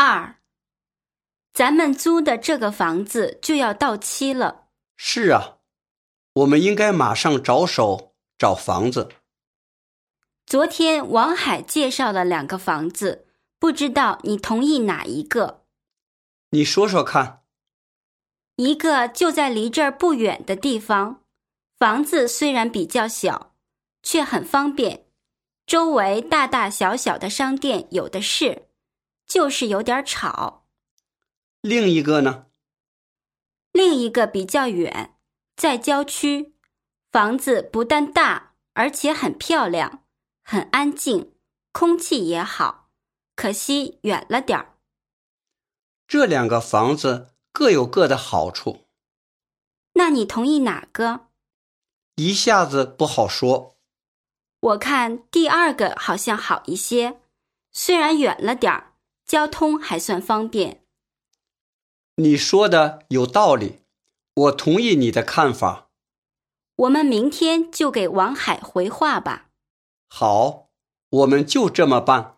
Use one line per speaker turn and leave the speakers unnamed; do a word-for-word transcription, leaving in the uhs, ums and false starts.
二，咱们租的这个房子就要到期了。
是啊，我们应该马上着手找房子。
昨天王海介绍了两个房子，不知道你同意哪一个？
你说说看。
一个就在离这儿不远的地方，房子虽然比较小，却很方便，周围大大小小的商店有的是，就是有点吵。
另一个呢？
另一个比较远，在郊区，房子不但大，而且很漂亮，很安静，空气也好，可惜远了点儿。
这两个房子各有各的好处。
那你同意哪个？
一下子不好说。
我看第二个好像好一些，虽然远了点儿，交通还算方便。
你说的有道理，我同意你的看法。
我们明天就给王海回话吧。
好，我们就这么办。